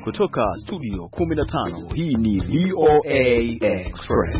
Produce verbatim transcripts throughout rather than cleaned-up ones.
Kutoka studio kumi na tano, hii ni V O A Express.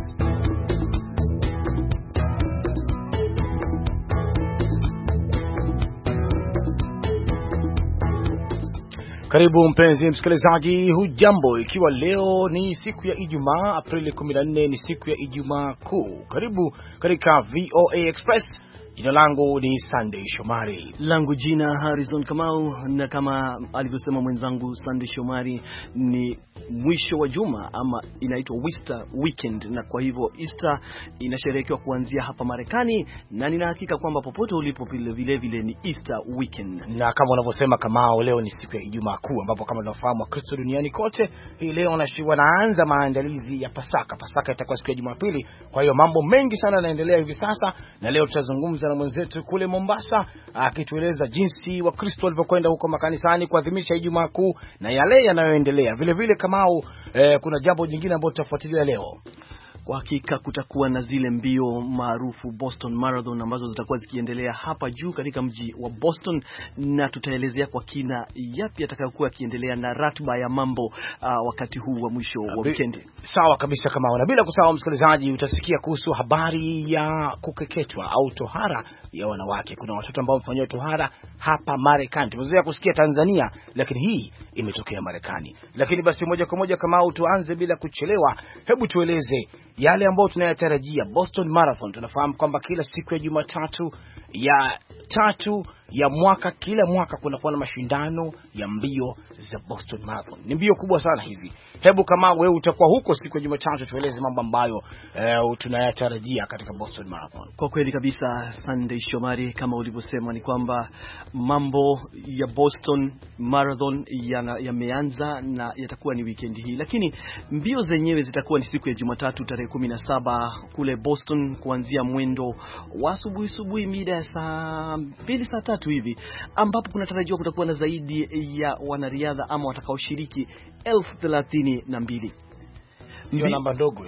Karibu mpenzi msikilizaji, hujambo? Ikiwa leo ni siku ya Ijumaa, Aprili kumi na nne, ni siku ya Ijumaa Kuu. Karibu katika V O A Express. Jina langu ni Sunday Shomari. Langu jina Harrison Kamau, na kama alivyosema mwenzangu Sunday Shomari, ni mwisho wa juma ama inaitwa Easter weekend, na kwa hivyo Easter inasherehekewa kuanzia hapa Marekani, na nina hakika kwamba popote ulipo vile vile vile ni Easter weekend. Na kama unavyosema Kamau, leo ni siku ya Ijumaa Kuu, ambapo kama tunafahamu Wakristo duniani kote hii leo wanaanza maandalizi ya Pasaka. Pasaka itakuwa siku ya Jumapili, kwa hiyo mambo mengi sana yanaendelea hivi sasa, na leo tutazungumza na mwenzetu kule Mombasa akitueleza jinsi Wakristo walivyokwenda huko makanisani kuadhimisha Ijumaa Kuu na yale yanayoendelea. Vile vile Kamau, eh, kuna jambo jingine ambalo tutafuatilia leo. Kwa hakika kutakuwa na zile mbio maarufu Boston Marathon ambazo zitakuwa zikiendelea hapa juu katika mji wa Boston, na tutaelezea kwa kina yapi atakayokuwa akiendelea na ratiba ya mambo uh, wakati huu wa mwisho wa weekend. Sawa kabisa kama, na bila kusahau msikilizaji, utasikia kuhusu habari ya kukeketwa au tohara ya wanawake. Kuna watoto ambao wamefanywa tohara hapa Marekani. Tumezoea kusikia Tanzania, lakini hii imetokea Marekani. Lakini basi moja kwa moja kama tuanze bila kuchelewa, hebu tueleze yale ambayo tunayatarajia Boston Marathon. Tunafahamu kwamba kila siku ya Jumatatu ya tatu ya mwaka, kila mwaka kunakuwa na mashindano ya mbio za Boston Marathon. Ni mbio kubwa sana hizi. Hebu kama wewe utakuwa huko siku ya Jumatatu, tueleze mambo ambayo eh, tunayatarajia katika Boston Marathon. Kwa kweli kabisa Sunday Shomari, kama ulivyosema ni kwamba mambo ya Boston Marathon yameanza ya na yatakuwa ni weekend hii, lakini mbio zenyewe zitakuwa ni siku ya Jumatatu tarehe kumi na saba kule Boston, kuanzia mwendo wa asubuhi subuhi mida ya saa mbili saa tatu hivi, ambapo kunatarajiwa kutakuwa na zaidi ya wanariadha ama watakaoshiriki elfu thelathini na mbili. Sio namba ndogo,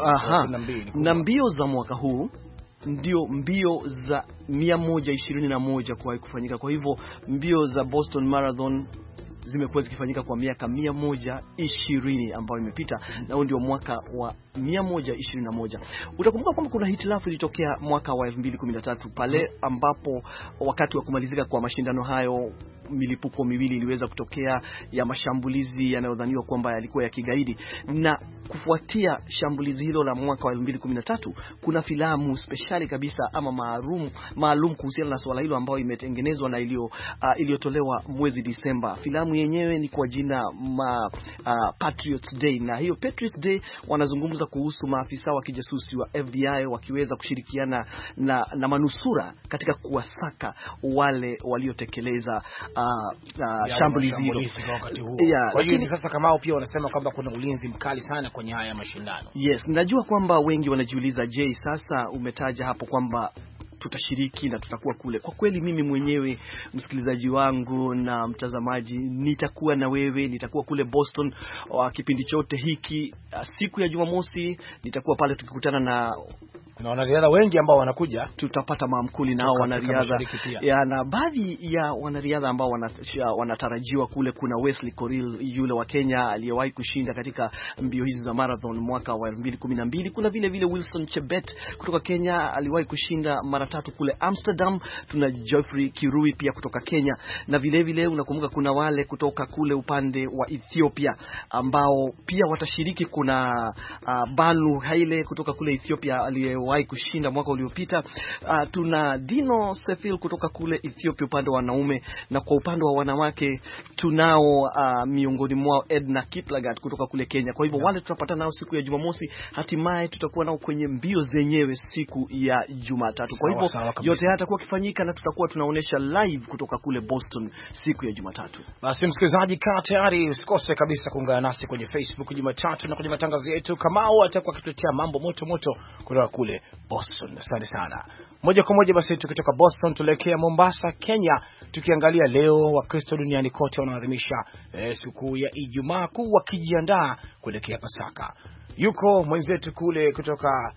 na mbio za mwaka huu ndio mbio za mia moja ishirini na moja kwa kufanyika. Kwa hivyo mbio za Boston Marathon zimekuwa zikifanyika kwa miaka mia moja ishirini ambayo imepita, na huo ndio mwaka wa mia moja ishirini na moja. Utakumbuka kwamba kuna hitilafu ilitokea mwaka wa elfu mbili kumi na tatu pale ambapo wakati wa kumalizika kwa mashindano hayo milipuko miwili iliweza kutokea ya mashambulizi yanayodhaniwa kwamba yalikuwa ya kigaidi, na kufuatia shambulizi hilo la mwaka wa elfu mbili kumi na tatu kuna filamu speciali kabisa ama maalum maalum kuhusiana na swala hilo ambayo imetengenezwa na ilio uh, iliyotolewa mwezi Disemba. Filamu yenyewe ni kwa jina ma, uh, Patriots Day, na hiyo Patriots Day wanazungumza kuhusu maafisa wa kijasusi wa F B I wakiweza kushirikiana na, na manusura katika kuwasaka wale waliotekeleza uh, uh, shambulizi hilo wakati huo. Kwa hiyo sasa kama pia wanasema kwamba kuna ulinzi mkali sana kwenye haya mashindano. Yes, najua kwamba wengi wanajiuliza, je, sasa umetaja hapo kwamba tutashiriki na tutakuwa kule. Kwa kweli mimi mwenyewe, msikilizaji wangu na mtazamaji, nitakuwa na wewe, nitakuwa kule Boston wa kipindi chote hiki. Siku ya Jumamosi nitakuwa pale tukikutana na na wanariadha wengi ambao wanakuja, tutapata maamkuli nao wanariadha ya, na baadhi ya wanariadha ambao wanatarajiwa kule. Kuna Wesley Korir, yule wa Kenya aliyewahi kushinda katika mbio hizi za marathon mwaka wa elfu mbili kumi na mbili. Kuna vile vile Wilson Chebet kutoka Kenya, aliwahi kushinda mara tatu kule Amsterdam. Tuna Geoffrey Kirui pia kutoka Kenya, na vile vile unakumbuka kuna wale kutoka kule upande wa Ethiopia ambao pia watashiriki. Kuna uh, Banu Haile kutoka kule Ethiopia aliyewahi kushinda mwaka uliopita. Uh, tuna Dino Sefil kutoka kule Ethiopia upande wa wanaume, na kwa upande wa wanawake tunao uh, miongoni mwao Edna Kiplagat kutoka kule Kenya. Kwa hivyo yeah, wale tutapata nao siku ya Jumamosi, hatimaye tutakuwa nao kwenye mbio zenyewe siku ya Jumatatu. Kwa hivyo yote haya yatakuwa kifanyika na tutakuwa tunaonesha live kutoka kule Boston siku ya Jumatatu. Basi msikilizaji, kaa tayari, usikose kabisa kuungana nasi kwenye Facebook Jumatatu na kwenye matangazo yetu. Kamau atakuwa akituletea mambo moto moto kutoka kule Boston. Asante sana. Moja kwa moja basi tukitoka Boston tuelekea Mombasa, Kenya, tukiangalia leo Wakristo duniani kote wanaadhimisha eh, siku ya Ijumaa Kuu wakijiandaa kuelekea Pasaka. Yuko mwenzetu kule kutoka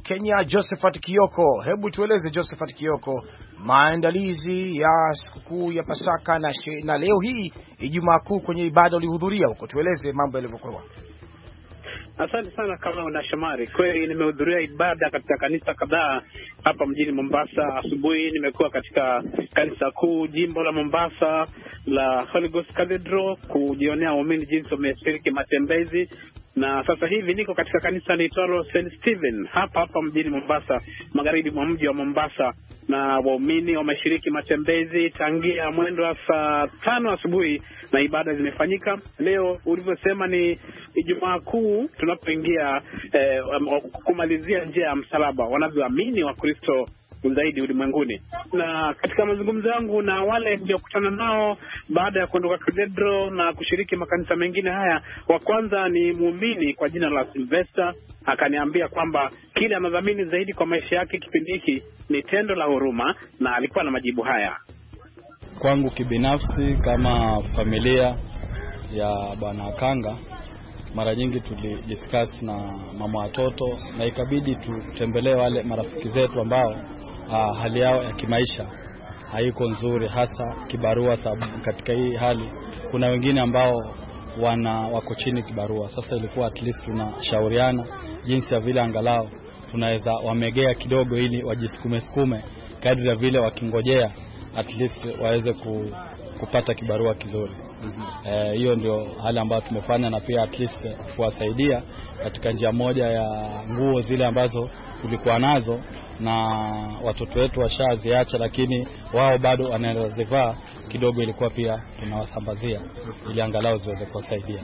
Kenya, Josephat Kioko. Hebu tueleze Josephat Kioko, maandalizi ya sikukuu ya Pasaka na, she, na leo hii Ijumaa Kuu kwenye ibada ulihudhuria huko, tueleze mambo yalivyokuwa. Asante sana kama una Shomari. Kweli nimehudhuria ibada katika kanisa kadhaa hapa mjini Mombasa. Asubuhi nimekuwa katika kanisa kuu jimbo la Mombasa la Holy Ghost Cathedral kujionea waumini jinsi wameshiriki matembezi, na sasa hivi niko katika kanisa liitwalo Saint Stephen hapa hapa mjini Mombasa, magharibi mwa mji wa Mombasa, na waumini wameshiriki matembezi tangia mwendo wa saa tano asubuhi na ibada zimefanyika. Leo ulivyosema ni Ijumaa Kuu, tunapoingia eh, kumalizia njia ya msalaba wanavyoamini wa Kristo zaidi ulimwenguni. Na katika mazungumzo yangu na wale niliokutana nao baada ya kuondoka Cathedral na kushiriki makanisa mengine haya, wa kwanza ni muumini kwa jina la Sylvester, akaniambia kwamba kile anadhamini zaidi kwa maisha yake kipindi hiki ni tendo la huruma, na alikuwa na majibu haya. Kwangu kibinafsi, kama familia ya Bwana Kanga, mara nyingi tulidiscuss na mama watoto na ikabidi tutembelee wale marafiki zetu ambao Uh, hali yao ya kimaisha haiko nzuri, hasa kibarua, sababu katika hii hali kuna wengine ambao wana wako chini kibarua. Sasa ilikuwa at least tunashauriana jinsi ya vile angalau tunaweza wamegea kidogo ili wajisukume sukume kadri ya vile wakingojea at least waweze ku, kupata kibarua kizuri. Hiyo mm-hmm. E, ndio hali ambayo tumefanya, na pia at least kuwasaidia katika njia moja ya nguo zile ambazo tulikuwa nazo na watoto wetu washaziacha, lakini wao bado wanazivaa kidogo, ilikuwa pia tunawasambazia ili angalau ziweze kuwasaidia.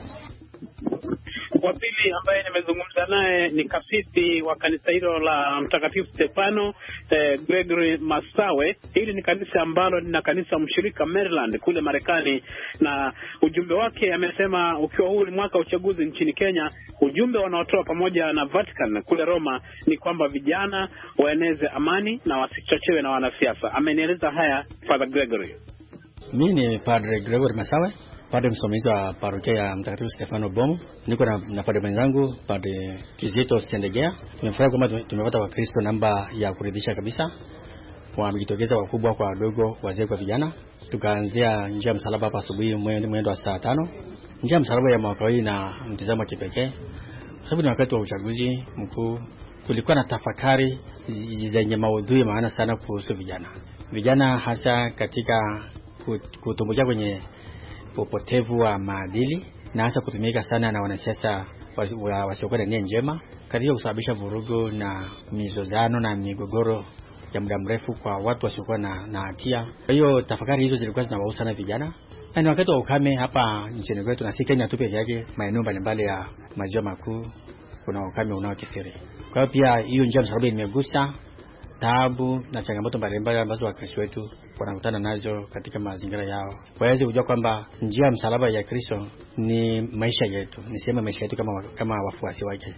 Wa pili ambaye nimezungumza naye ni kasisi wa kanisa hilo la Mtakatifu Stefano, eh, Gregory Masawe. Hili ni kanisa ambalo lina kanisa mshirika Maryland kule Marekani, na ujumbe wake amesema ukiwa huu ni mwaka uchaguzi nchini Kenya, ujumbe wanaotoa pamoja na Vatican kule Roma ni kwamba vijana waeneze amani na wasichochewe na wanasiasa. Amenieleza haya Father Gregory. Mimi ni Padre Gregory Masawe, padre msomizi wa parokia ya Mtakatifu Stefano Bomu. Niko na, na padre mwenzangu Padre Kizito Sendegea. Tumefurahi kwamba tumepata wa Kristo namba ya kuridhisha kabisa. Wamejitokeza wakubwa kwa wadogo, wazee kwa vijana. Tukaanzia njia ya msalaba hapa asubuhi mwendo wa saa tano. Njia ya msalaba ya mwaka hii na mtazamo kipekee, kwa sababu ni wakati wa uchaguzi mkuu. Kulikuwa na tafakari zenye maudhui maana sana kuhusu vijana. Vijana hasa katika kutumbukia kwenye upotevu wa maadili, na hasa kutumika sana na wanasiasa wasiokuwa na nia njema katika kusababisha vurugu na mizozano na migogoro ya muda mrefu kwa watu wasiokuwa na, na hatia. Kwa hiyo tafakari hizo zilikuwa zinawahusu sana vijana. Na ni wakati wa ukame hapa nchini kwetu, na si Kenya tu pekee yake, maeneo mbalimbali ya maziwa makuu kuna ukame unaokithiri. Kwa hiyo pia hiyo njia msalaba imegusa taabu na changamoto mbalimbali ambazo Wakristo wetu wanakutana nazo katika mazingira yao. Waweze kujua kwamba njia ya msalaba ya Kristo ni maisha yetu, ni sema maisha yetu kama kama wafuasi wake.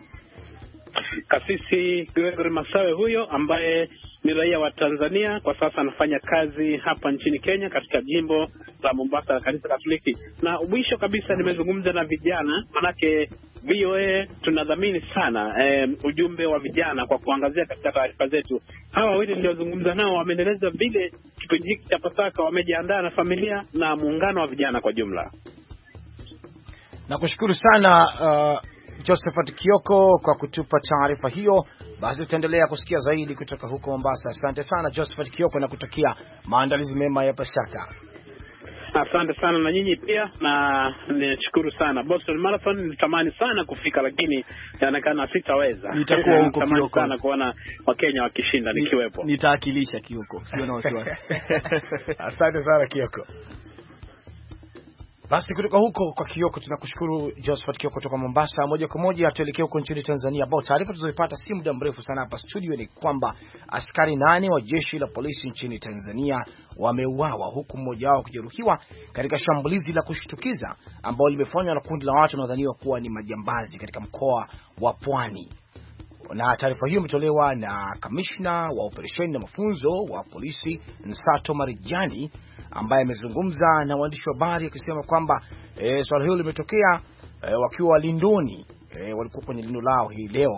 Kasisi Gregory Masawe huyo ambaye ni raia wa Tanzania, kwa sasa anafanya kazi hapa nchini Kenya katika jimbo la Mombasa la kanisa Katoliki. Na mwisho kabisa nimezungumza na vijana, manake V O A tunadhamini sana e, ujumbe wa vijana kwa kuangazia katika taarifa zetu. Hawa wawili niliozungumza nao wameendeleza vile kipindi hiki cha Pasaka wamejiandaa na familia na muungano wa vijana kwa jumla. Nakushukuru sana uh, Josephat Kioko kwa kutupa taarifa hiyo. Basi tutaendelea kusikia zaidi kutoka huko Mombasa. Asante sana Josephat Kioko na kutakia maandalizi mema ya Pasaka. Asante sana na nyinyi pia, na nishukuru sana. Boston Marathon nilitamani sana kufika, lakini inaonekana sitaweza. Nitakuwa huko Kioko sana kuona Wakenya wakishinda nikiwepo. Nitaakilisha Kioko, sio na wasiwasi. Asante sana Kioko. Basi kutoka huko kwa Kioko tunakushukuru Josephat Kioko kutoka Mombasa. Moja kwa moja tuelekee huko nchini Tanzania. Bao taarifa tulizopata si muda mrefu sana hapa studio ni kwamba askari nane wa jeshi la polisi nchini Tanzania wameuawa, huku mmoja wao kujeruhiwa katika shambulizi la kushtukiza ambalo limefanywa na kundi la watu wanaodhaniwa kuwa ni majambazi katika mkoa wa Pwani. Na taarifa hiyo imetolewa na kamishna wa operesheni na mafunzo wa polisi Nsato Marijani, ambaye amezungumza na waandishi wa habari akisema kwamba e, swala hilo limetokea e, wakiwa lindoni, e, walikuwa kwenye lindo lao hii leo,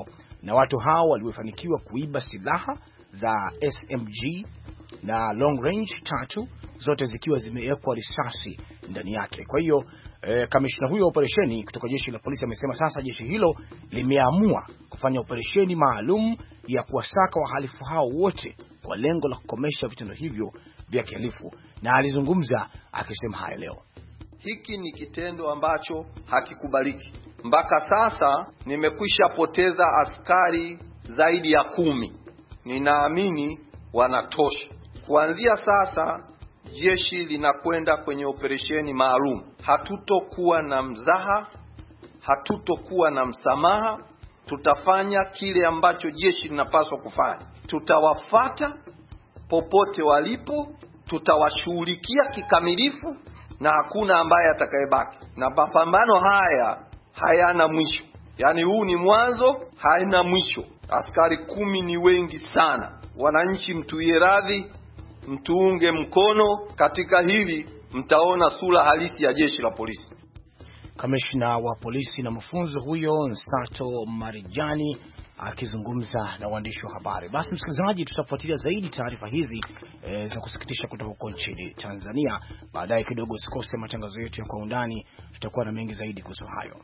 na watu hao waliofanikiwa kuiba silaha za S M G na long range tatu, zote zikiwa zimewekwa risasi ndani yake. Kwa hiyo eh, kamishna huyo operesheni kutoka jeshi la polisi amesema sasa jeshi hilo limeamua kufanya operesheni maalum ya kuwasaka wahalifu hao wote kwa lengo la kukomesha vitendo hivyo vya kihalifu, na alizungumza akisema haya leo. Hiki ni kitendo ambacho hakikubaliki. Mpaka sasa nimekwisha poteza askari zaidi ya kumi. Ninaamini wanatosha. Kuanzia sasa jeshi linakwenda kwenye operesheni maalum. Hatutokuwa na mzaha, hatutokuwa na msamaha. Tutafanya kile ambacho jeshi linapaswa kufanya. Tutawafata popote walipo, tutawashughulikia kikamilifu na hakuna ambaye atakayebaki. Na mapambano haya hayana mwisho. Yaani huu ni mwanzo, haina mwisho. Askari kumi ni wengi sana. Wananchi mtuie radhi, mtuunge mkono katika hili, mtaona sura halisi ya jeshi la polisi. Kamishna wa polisi na mafunzo huyo Nsato Marijani akizungumza na waandishi wa habari. Basi msikilizaji, tutafuatilia zaidi taarifa hizi e, za kusikitisha kutoka huko nchini Tanzania. Baadaye kidogo usikose matangazo yetu ya kwa undani, tutakuwa na mengi zaidi kuhusu hayo.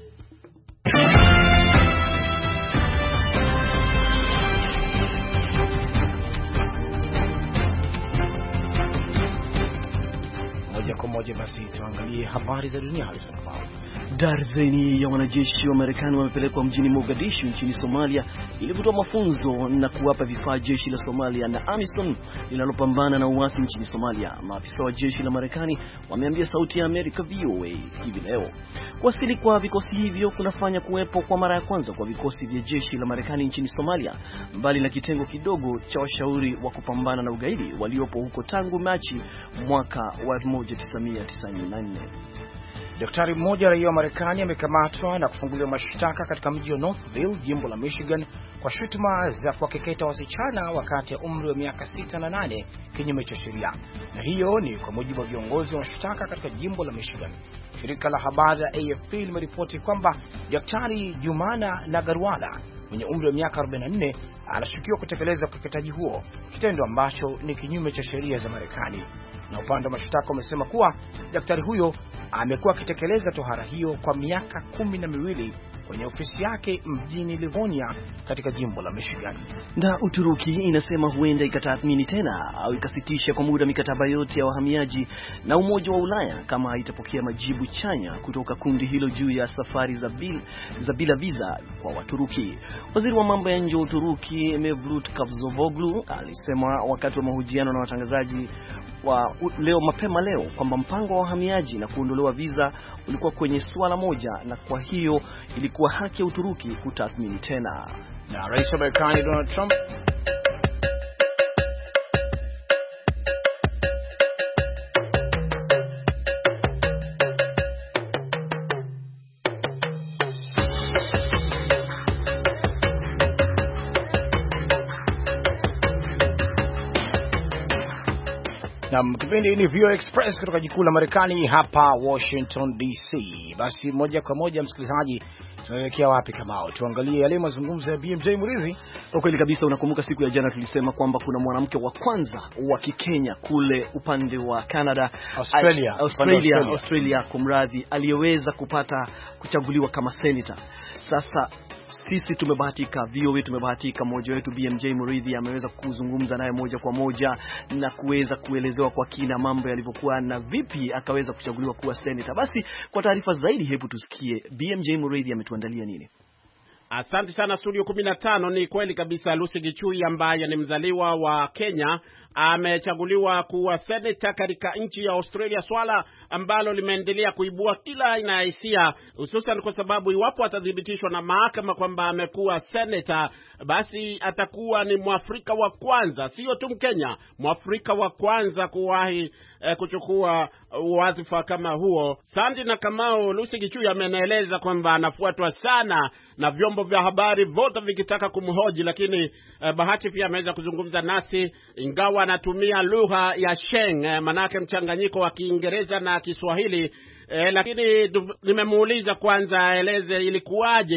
Moja kwa moja basi tuangalie habari za dunia hizo. Darzeni ya wanajeshi wa Marekani wamepelekwa mjini Mogadishu nchini Somalia ili kutoa mafunzo na kuwapa vifaa jeshi la Somalia na AMISOM linalopambana na uasi nchini Somalia. Maafisa wa jeshi la Marekani wameambia Sauti ya Amerika V O A hivi leo. Kuwasili kwa vikosi hivyo kunafanya kuwepo kwa mara ya kwanza kwa vikosi vya jeshi la Marekani nchini Somalia, mbali na kitengo kidogo cha washauri wa kupambana na ugaidi waliopo huko tangu Machi mwaka wa elfu moja tisa mia tisini na nne. Daktari mmoja raia wa Marekani amekamatwa na kufunguliwa mashtaka katika mji wa Northville, jimbo la Michigan, kwa shutuma za kuwakeketa wasichana wakati ya umri wa miaka sita na nane kinyume cha sheria. Na hiyo ni kwa mujibu wa viongozi wa mashtaka katika jimbo la Michigan. Shirika la habari la A F P limeripoti kwamba Daktari Jumana Nagarwala mwenye umri wa miaka arobaini na nne anashukiwa kutekeleza ukeketaji huo, kitendo ambacho ni kinyume cha sheria za Marekani. Na upande wa mashtaka umesema kuwa daktari huyo amekuwa akitekeleza tohara hiyo kwa miaka kumi na miwili kwenye ofisi yake mjini Livonia katika jimbo la Michigan. Na Uturuki inasema huenda ikatathmini tena au ikasitisha kwa muda mikataba yote ya wahamiaji na Umoja wa Ulaya kama haitapokea majibu chanya kutoka kundi hilo juu ya safari za bil, za bila visa kwa Waturuki. Waziri wa mambo ya nje wa Uturuki Mevlut Cavusoglu alisema wakati wa mahojiano na watangazaji wa leo mapema leo kwamba mpango wa wahamiaji na kuondolewa visa ulikuwa kwenye suala moja, na kwa hiyo ilikuwa haki ya Uturuki kutathmini tena. Na Rais wa Marekani Donald Trump na kipindi ni V O Express kutoka jikuu la Marekani hapa Washington D C. Basi moja kwa moja msikilizaji, tunaelekea wapi kama? Tuangalie yale mazungumzo ya B M J Murithi. Kwa kweli kabisa, unakumbuka siku ya jana tulisema kwamba kuna mwanamke wa kwanza wa Kikenya kule upande wa Canada, Australia, Australia, Australia, Australia kumradhi, aliyeweza kupata kuchaguliwa kama senator. Sasa sisi tumebahatika, V O A tumebahatika, mmoja wetu B M J Murithi ameweza kuzungumza naye moja kwa moja na kuweza kuelezewa kwa kina mambo yalivyokuwa na vipi akaweza kuchaguliwa kuwa senator. Basi kwa taarifa zaidi, hebu tusikie B M J Murithi ametuandalia nini. Asante sana studio kumi na tano. Ni kweli kabisa, Lucy Gichui ambaye ni mzaliwa wa Kenya amechaguliwa kuwa senator katika nchi ya Australia, swala ambalo limeendelea kuibua kila aina ya hisia, hususan kwa sababu iwapo atathibitishwa na mahakama kwamba amekuwa senator, basi atakuwa ni Mwafrika wa kwanza, sio tu Mkenya, Mwafrika wa kwanza kuwahi eh, kuchukua wadhifa kama huo. Sandi na Kamau, Lucy Gichui ameneleza kwamba anafuatwa sana na vyombo vya habari vote vikitaka kumhoji, lakini eh, bahati pia ameweza kuzungumza nasi, ingawa anatumia lugha ya Sheng, eh, manake mchanganyiko wa Kiingereza na Kiswahili, eh, lakini nimemuuliza kwanza aeleze ilikuwaje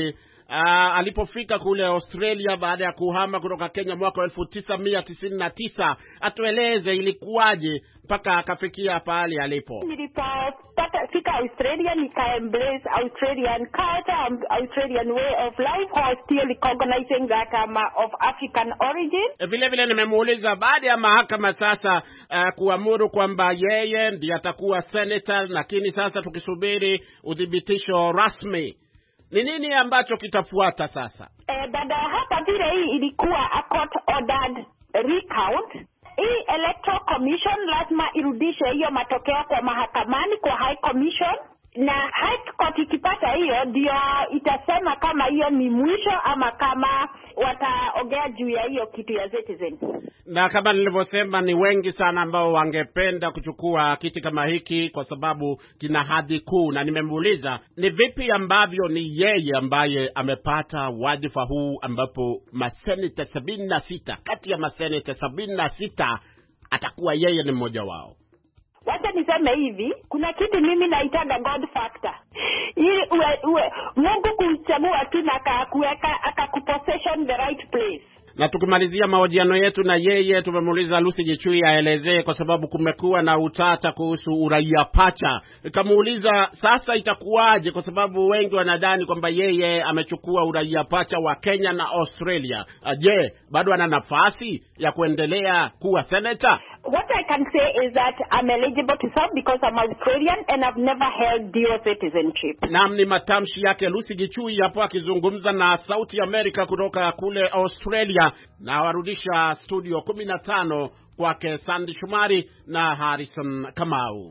uh, alipofika kule Australia baada ya kuhama kutoka Kenya mwaka elfu tisa mia tisini na tisa. Atueleze ilikuwaje mpaka akafikia pale alipo. Nilipopata fika Australia nika embrace Australian culture, Australian way of life, while still recognizing that I'm of African origin. Vile vile nimemuuliza baada ya mahakama sasa uh, kuamuru kwamba yeye ndiye atakuwa senator, lakini sasa tukisubiri udhibitisho rasmi, ni nini ambacho kitafuata sasa? Eh, baada hapa vile hii ilikuwa a court ordered recount. Hii electoral commission lazima irudishe hiyo matokeo kwa mahakamani, kwa high commission, na high court ikipata hiyo ndio itasema kama hiyo ni mwisho ama kama wataongea juu ya hiyo kitu ya citizen. Na kama nilivyosema, ni wengi sana ambao wangependa kuchukua kiti kama hiki kwa sababu kina hadhi kuu, na nimemuuliza ni vipi ambavyo ni yeye ambaye amepata wadhifa huu ambapo maseneta sabini na sita kati ya maseneta sabini na sita atakuwa yeye ni mmoja wao. Wacha niseme hivi, kuna kitu mimi naitaga God factor. Ili uwe, uwe Mungu kuchagua tu na akakuweka akakupossession the right place. Na tukimalizia mahojiano yetu na yeye, tumemuuliza Lucy Gichui aelezee kwa sababu kumekuwa na utata kuhusu uraia pacha. Kamuuliza sasa itakuwaje kwa sababu wengi wanadhani kwamba yeye amechukua uraia pacha wa Kenya na Australia. Je, bado ana nafasi ya kuendelea kuwa senator? What I can say is that I'm eligible to serve because I'm Australian and I've never held dual citizenship. Naam, ni matamshi yake Lucy Gichui hapo akizungumza na Sauti America kutoka kule Australia. Na warudisha studio kumi na tano kwake Sandy Shumari na Harrison Kamau.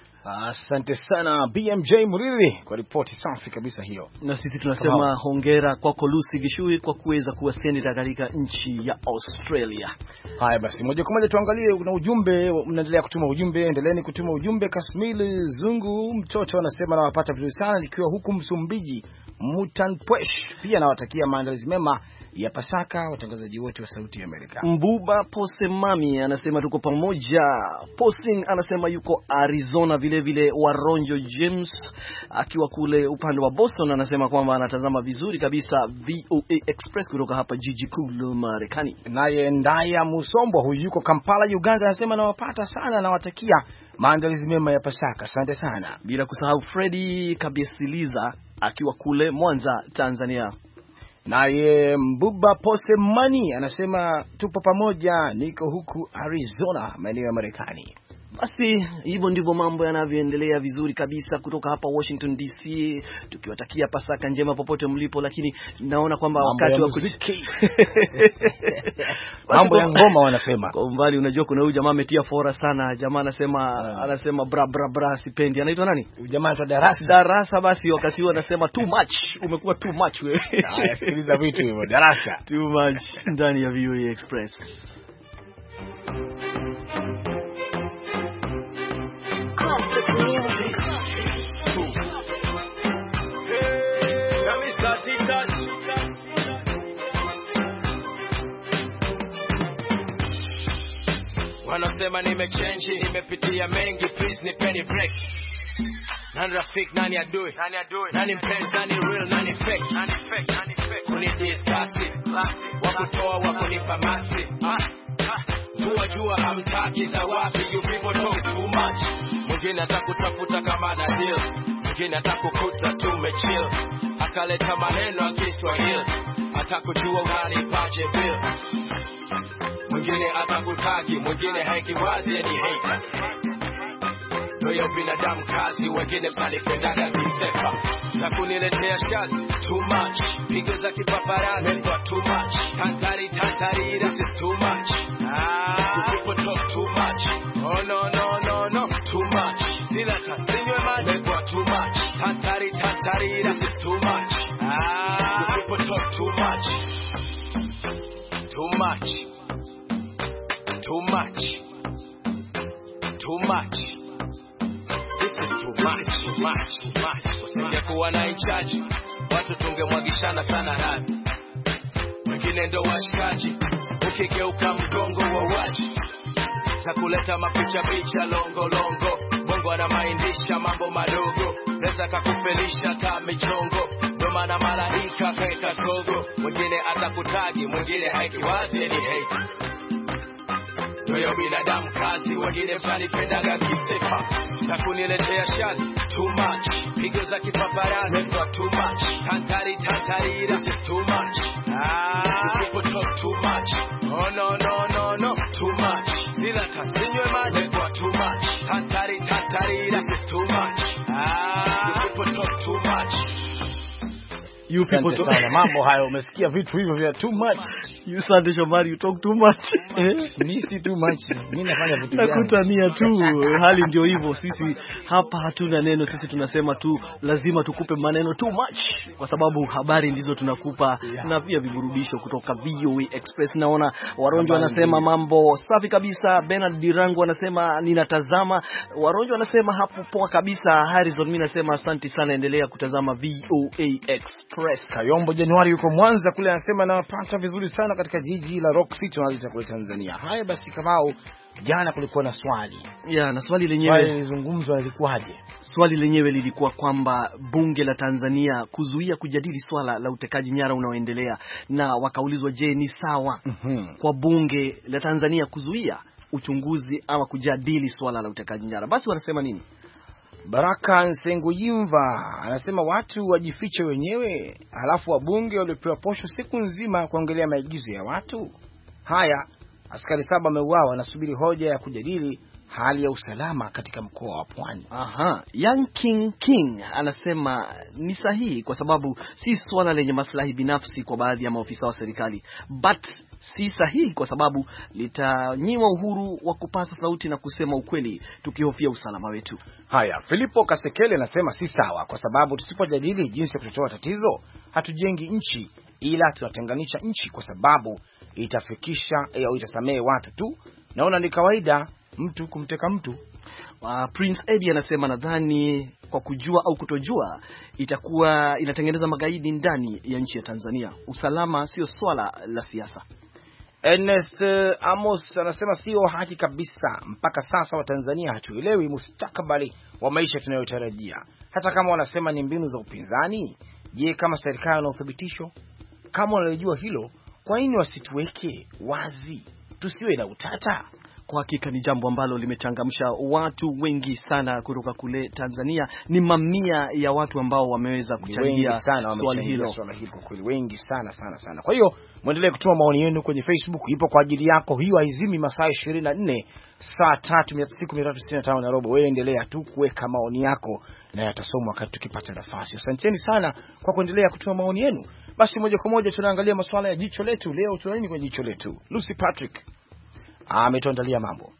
Asante sana B M J Muriri kwa ripoti safi kabisa hiyo. Na sisi tunasema Kamau, hongera kwako Lucy Gichui kwa kuweza kuwa senator katika nchi ya Australia. Haya basi, moja kwa moja tuangalie kuna ujumbe, mnaendelea kutuma ujumbe, endeleeni kutuma ujumbe. Kasmili Zungu mtoto anasema nawapata vizuri sana nikiwa huku Msumbiji, Mutanpwesh. Pia nawatakia maandalizi mema ya Pasaka watangazaji wote wa Sauti ya Amerika. Mbuba Posemami anasema tuko pamoja. Posing anasema yuko Arizona. Vile vile Waronjo James akiwa kule upande wa Boston anasema kwamba anatazama vizuri kabisa V O A Express kutoka hapa jiji kuu la Marekani. Naye Ndaya Musombo huyu yuko Kampala Uganda anasema nawapata sana, nawatakia maandalizi mema ya Pasaka. Asante sana. Bila kusahau Freddy Kabesiliza akiwa kule Mwanza Tanzania. Naye Mbuba Posemani anasema tupo pamoja, niko huku Arizona maeneo ya Marekani. Basi hivyo ndivyo mambo yanavyoendelea vizuri kabisa kutoka hapa Washington D C, tukiwatakia Pasaka njema popote mlipo. Lakini naona kwamba wakati wa muziki mambo ya ngoma wanasema kwa umbali, unajua kuna huyu jamaa ametia fora sana. Jamaa anasema uh, anasema bra bra bra sipendi. Anaitwa nani? Huyu jamaa anaitwa Darasa. Darasa. Basi wakati huo anasema too much, umekuwa too much wewe. Haya, sikiliza vitu hivyo. Darasa too much ndani ya V O A Express. Wanasema nimechange, nimepitia mengi, please nipeni break. Nani rafiki, nani adui, nani adui, nani mpenzi, nani real, nani fake, nani fake, nani fake. Kuni disgusting, wakutoa wakunipa maxi. Ah, jua jua hamtaki za wapi, you people talk too much. Mwingine atakutafuta kama na deal, mwingine atakukuta tumechill. Akaleta maneno ya Kiswahili, atakujua unanipaje bill. Mwingine atakutaki, mwingine haikiwazi ni hater. Ndio binadamu kazi, wengine palipendaga kisepa. Na kuniletea shazi, too much. Pigo za kipaparazi, too much. Tantari tantari, this is too much. Ah, people talk too much. Oh no no no no, too much. Silata, sinywe maji, too much. Tantari tantari, this is too much. Ah, people talk too much. Too much. Too much. Too much. This is too much, too much, too much. Usingekuwa na inchaji, watu tungemwagishana sana radhi. Wengine ndo washikaji, ukigeuka mgongo wa waji. Za kuleta mapicha picha longo longo. Bongo Mungu anamaindisha mambo madogo, naweza kakufelisha kama michongo. Ndo maana malaika kaeka sogo, mwingine atakutagi, mwingine haikiwazi ni hate. Ndio binadamu kazi, wengine fanipendaga kisepa na kuniletea shazi too much, pigo za kipaparazi for too much, tantari tantari that's too much. Ah, people talk too much. Oh no no no no too much. Sila tasinywe maji for too much, tantari tantari that's too much. Ah, people talk too much. You people talk sana mambo hayo, umesikia vitu hivyo vya too much. You Sande Shomari, you talk too much. Mimi si too much. Mimi nafanya vitu vyangu. Nakutania tu. Hali ndio hivyo, sisi hapa hatuna neno, sisi tunasema tu lazima tukupe maneno too much kwa sababu habari ndizo tunakupa, yeah. Na pia viburudisho kutoka V O A Express. Naona Waronjo anasema mambo safi kabisa. Bernard Dirango anasema ninatazama. Waronjo anasema hapo poa kabisa. Harrison mimi nasema asante sana, endelea kutazama V O A Express. Kayombo Januari yuko Mwanza kule anasema nawapata vizuri sana katika jiji la Rock City wanalita kule Tanzania. Haya basi, Kamau, jana kulikuwa na swali. Ya, na swali lenyewe lilizungumzwa lilikuwaje? Swali lenyewe lilikuwa kwamba bunge la Tanzania kuzuia kujadili swala la utekaji nyara unaoendelea, na wakaulizwa, je, ni sawa mm-hmm. kwa bunge la Tanzania kuzuia uchunguzi ama kujadili swala la utekaji nyara? Basi wanasema nini? Baraka Nsenguyimva anasema watu wajifiche wenyewe, halafu wabunge waliopewa posho siku nzima kuongelea maigizo ya watu. Haya, askari saba wameuawa, nasubiri hoja ya kujadili hali ya usalama katika mkoa wa Pwani. Aha, Young King King anasema ni sahihi kwa sababu si swala lenye maslahi binafsi kwa baadhi ya maofisa wa serikali, but si sahihi kwa sababu litanyima uhuru wa kupasa sauti na kusema ukweli tukihofia usalama wetu. Haya, Filipo Kasekele anasema si sawa kwa sababu tusipojadili jinsi ya kutoa tatizo hatujengi nchi, ila tunatenganisha nchi kwa sababu itafikisha au itasamee watu tu. Naona ni kawaida mtu kumteka mtu. Uh, Prince Eddie anasema nadhani kwa kujua au kutojua itakuwa inatengeneza magaidi ndani ya nchi ya Tanzania. Usalama sio swala la siasa. Ernest uh, Amos anasema sio haki kabisa. Mpaka sasa wa Tanzania hatuelewi mustakabali wa maisha tunayotarajia. Hata kama wanasema ni mbinu za upinzani, je, kama serikali ina uthibitisho? Kama wanajua hilo, kwa nini wasituweke wazi? Tusiwe na utata. Kwa hakika ni jambo ambalo limechangamsha watu wengi sana kutoka kule Tanzania. Ni mamia ya watu ambao wameweza kuchangia swali hilo. Swala hilo kweli wengi sana sana sana. Kwa hiyo muendelee kutuma maoni yenu kwenye Facebook, ipo kwa ajili yako. Hiyo haizimi masaa ishirini na nne, saa tatu siku mia tatu sitini na tano na robo. Wewe endelea tu kuweka maoni yako na yatasomwa wakati tukipata nafasi. Asanteni sana kwa kuendelea kutuma maoni yenu. Basi moja kwa moja tunaangalia masuala ya jicho letu. Leo tuna nini kwenye jicho letu? Lucy Patrick ametuandalia mambo.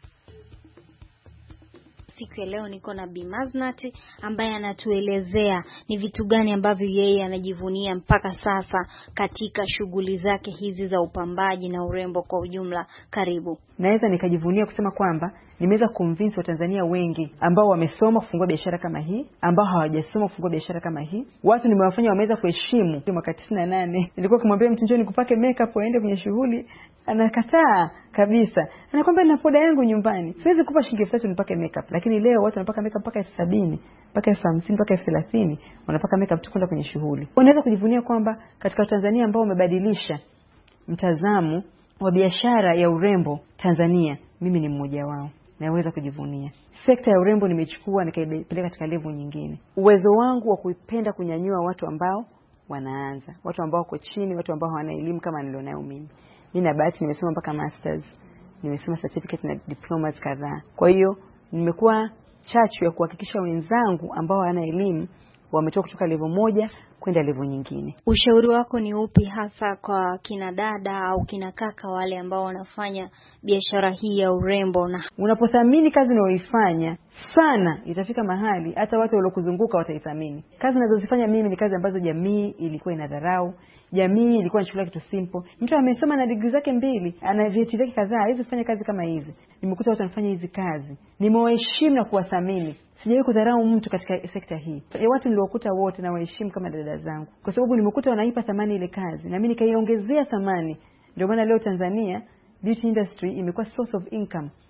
Siku ya leo niko na Bi Maznat ambaye anatuelezea ni vitu gani ambavyo yeye anajivunia mpaka sasa katika shughuli zake hizi za upambaji na urembo kwa ujumla. Karibu. Naweza nikajivunia kusema kwamba nimeweza convince Watanzania wengi ambao wamesoma kufungua biashara kama hii, ambao hawajasoma kufungua biashara kama hii. Watu nimewafanya wameweza kuheshimu. Mwaka tisini na nane nilikuwa kumwambia mtu njoo nikupake makeup aende kwenye shughuli, anakataa kabisa. Anakwambia nina poda yangu nyumbani, siwezi kupa shilingi elfu tatu nipake makeup. Lakini leo watu wanapaka makeup mpaka elfu sabini, mpaka elfu hamsini, mpaka elfu thelathini wanapaka makeup tu kwenda kwenye shughuli. Unaweza kujivunia kwamba katika Tanzania ambao wamebadilisha mtazamo wa biashara ya urembo Tanzania, mimi ni mmoja wao. Naweza kujivunia. Sekta ya urembo nimechukua nikaipeleka katika level nyingine. Uwezo wangu wa kuipenda kunyanyua watu ambao wanaanza, watu ambao wako chini, watu ambao hawana elimu kama nilionayo mimi. Nina bahati nimesoma mpaka masters, nimesoma certificate na diplomas kadhaa. Kwa hiyo nimekuwa chachu ya kuhakikisha wenzangu ambao hawana elimu wametoka kutoka level moja kwenda level nyingine. Ushauri wako ni upi hasa kwa kina dada au kina kaka wale ambao wanafanya biashara hii ya urembo? Na unapothamini kazi unayoifanya sana, itafika mahali hata watu waliokuzunguka wataithamini. Kazi ninazozifanya mimi ni kazi ambazo jamii ilikuwa inadharau. Jamii ilikuwa inachukulia kitu simple. Mtu amesoma na degree zake mbili, ana vyeti vyake kadhaa, hawezi kufanya kazi kama hizi. Nimekuta watu wanafanya hizi kazi. Nimewaheshimu na kuwathamini. Sijawahi kudharau mtu katika sekta hii. Ya watu niliokuta wote na waheshimu kama dada zangu. Kwa sababu nimekuta wanaipa thamani ile kazi na mimi nikaiongezea thamani. Ndio maana leo Tanzania beauty industry imekuwa source of income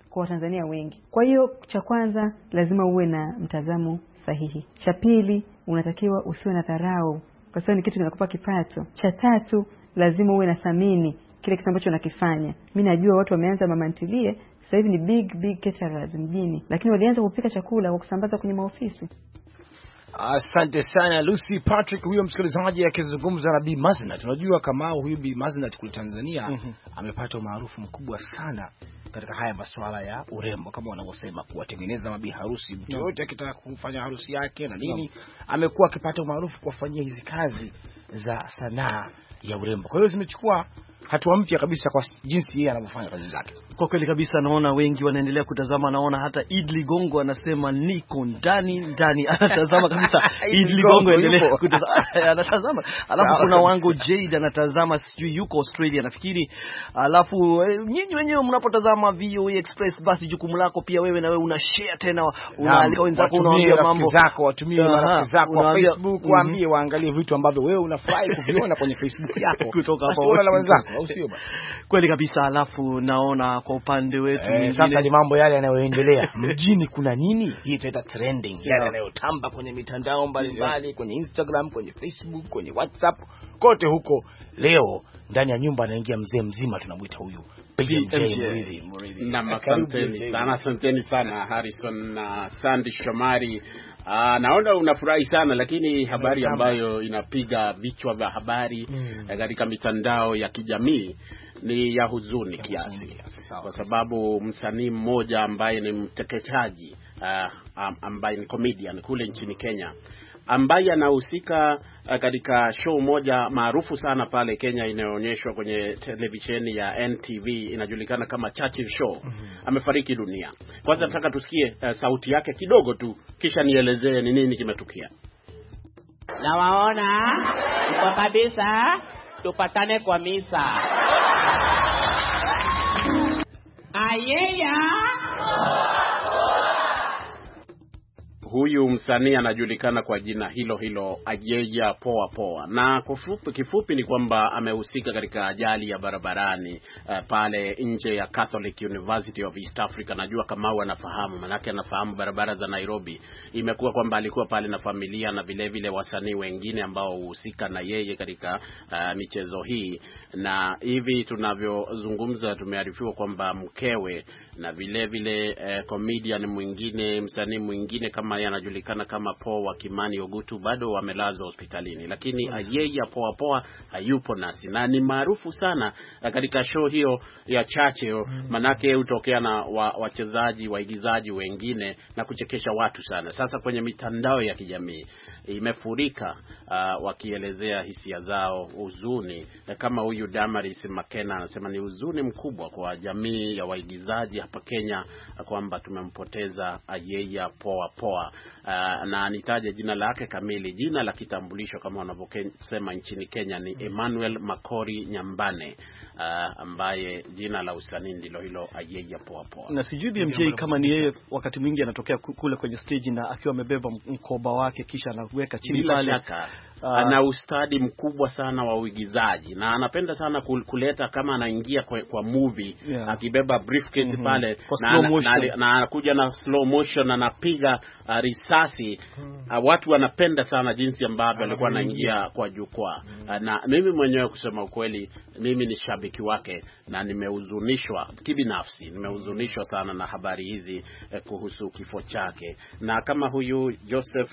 kwa Watanzania wengi. Kwa hiyo cha kwanza lazima uwe na mtazamo sahihi. Cha pili, unatakiwa usiwe na dharau kwa sababu ni kitu kinakupa kipato. Cha tatu, lazima uwe na thamini kile kitu ambacho unakifanya. Mimi najua watu wameanza mama ntilie, sasa hivi ni big big caterers mjini, lakini walianza kupika chakula kwa kusambaza kwenye maofisi. Asante sana Lucy Patrick, huyo msikilizaji akizungumza na Bi Maznat. Tunajua kama huyu Bi Maznat kule Tanzania mm -hmm. amepata umaarufu mkubwa sana katika haya masuala ya urembo, kama wanavyosema kuwatengeneza mabi harusi. Mtu yote akitaka kufanya harusi yake na nini no. amekuwa akipata umaarufu kwa kufanyia hizi kazi za sanaa ya urembo. Kwa hiyo zimechukua hatua mpya kabisa kwa jinsi yeye anavyofanya kazi zake. Kwa kweli kabisa, naona wengi wanaendelea kutazama. Naona hata Idli Gongo anasema niko ndani ndani, anatazama kabisa. Idli Gongo endelea kutazama, anatazama. Alafu kuna wangu Jade anatazama, sijui yuko Australia nafikiri. Alafu nyinyi wenyewe mnapotazama V O A Express, basi jukumu lako pia wewe na wewe una share tena, unaalika wenzako, unawaambia mambo zako, watumie marafiki zako kwa Facebook, waambie waangalie vitu ambavyo wewe unafurahi kuviona kwenye Facebook yako kutoka hapo na wenzako, au sio bwana? Kweli kabisa. Alafu naona kwa upande wetu eh, mwingine sasa ni mambo yale yanayoendelea mjini. Kuna nini hii tunaita trending, yale yanayotamba kwenye mitandao mbalimbali yeah. kwenye Instagram, kwenye Facebook, kwenye WhatsApp, kote huko. Leo ndani ya nyumba anaingia mzee mzima, tunamuita huyu B M J Muridhi. Na asanteni sana, asanteni sana Harrison na Sandy Shomari. Ah, naona unafurahi sana, lakini habari ambayo inapiga vichwa vya habari katika mm. mitandao ya kijamii ni ya huzuni kiasi, kwa sababu msanii mmoja ambaye ni mteketaji uh, ambaye ni comedian kule nchini Kenya, ambaye anahusika uh, katika show moja maarufu sana pale Kenya inayoonyeshwa kwenye televisheni ya N T V, inajulikana kama Churchill Show. Mm-hmm. Amefariki dunia. Kwanza nataka mm-hmm. tusikie uh, sauti yake kidogo tu, kisha nielezee ni nini kimetukia. Na waona kwa kabisa tupatane kwa misa. Ayeya. Huyu msanii anajulikana kwa jina hilo hilo, Ajeya Poa Poa, na kifupi, kifupi ni kwamba amehusika katika ajali ya barabarani uh, pale nje ya Catholic University of East Africa. Najua kama anafahamu, manake anafahamu barabara za Nairobi. Imekuwa kwamba alikuwa pale na familia na vile vile wasanii wengine ambao huhusika na yeye katika uh, michezo hii, na hivi tunavyozungumza tumearifiwa kwamba mkewe na vile vile uh, comedian mwingine, msanii mwingine kama anajulikana kama Poa Kimani Ogutu bado wamelazwa hospitalini, lakini Ajeya Poa Poa hayupo nasi, na ni maarufu sana katika show hiyo ya Churchill. Manake hutokea na wachezaji wa waigizaji wengine na kuchekesha watu sana. Sasa kwenye mitandao ya kijamii imefurika uh, wakielezea hisia zao, huzuni, kama huyu Damaris Makena anasema ni huzuni mkubwa kwa jamii ya waigizaji hapa Kenya kwamba tumempoteza Ajeya Poa Poa. Uh, na nitaje jina lake kamili, jina la kitambulisho kama wanavyosema nchini Kenya ni Emmanuel Makori Nyambane, uh, ambaye jina la usanii ndilo hilo Ajeya Poa Poa. Na sijui B M J kama ni yeye, wakati mwingi anatokea kule kwenye stage na akiwa amebeba mkoba wake kisha anaweka chini pale. Uh, ana ustadi mkubwa sana wa uigizaji na anapenda sana kuleta kama anaingia kwa, kwa movie yeah. akibeba briefcase mm-hmm. pale na anakuja na, na, na slow motion na anapiga uh, risasi uh, watu wanapenda sana jinsi ambavyo alikuwa anaingia kwa jukwaa. Uh, na mimi mwenyewe kusema ukweli, mimi ni shabiki wake na nimehuzunishwa kibinafsi, nimehuzunishwa sana na habari hizi eh, kuhusu kifo chake. Na kama huyu Joseph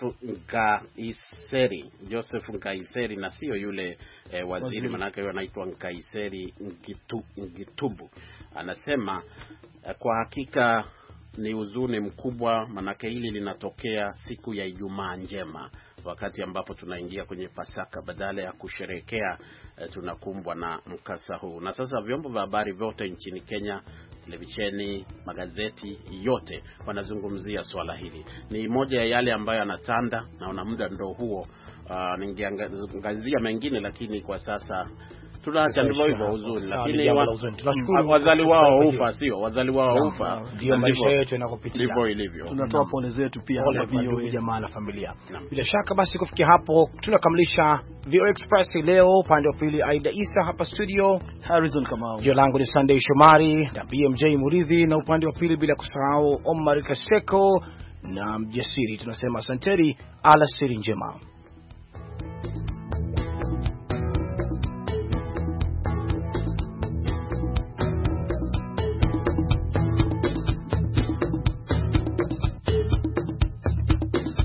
Nkaiseri, Joseph Nkaiseri na sio yule eh, waziri, waziri. Manake yeye anaitwa Nkaiseri Ngitu, Ngitubu, anasema eh, kwa hakika ni huzuni mkubwa, manake hili linatokea siku ya Ijumaa njema, wakati ambapo tunaingia kwenye Pasaka. Badala ya kusherehekea eh, tunakumbwa na mkasa huu. Na sasa vyombo vya habari vyote nchini Kenya, televisheni, magazeti yote wanazungumzia swala hili. Ni moja ya yale ambayo yanatanda, naona muda ndo huo. Uh, ningeangazia mengine, lakini kwa sasa tunaacha ndivyo hivyo uzuri, lakini tunashukuru wazali wao ufa, sio wazali wao ufa, ndio maisha yetu yanakopitia, ndivyo ilivyo. Tunatoa pole zetu pia kwa V O A, jamaa na familia. Bila shaka basi kufikia hapo tunakamilisha V O A Express leo. Upande wa pili Aida Isa, hapa studio Harrison Kamau, jina langu ni Sunday Shomari na B M J Muridhi, na upande wa pili bila kusahau Omar Kaseko na Mjasiri. Tunasema asanteni, alasiri njema.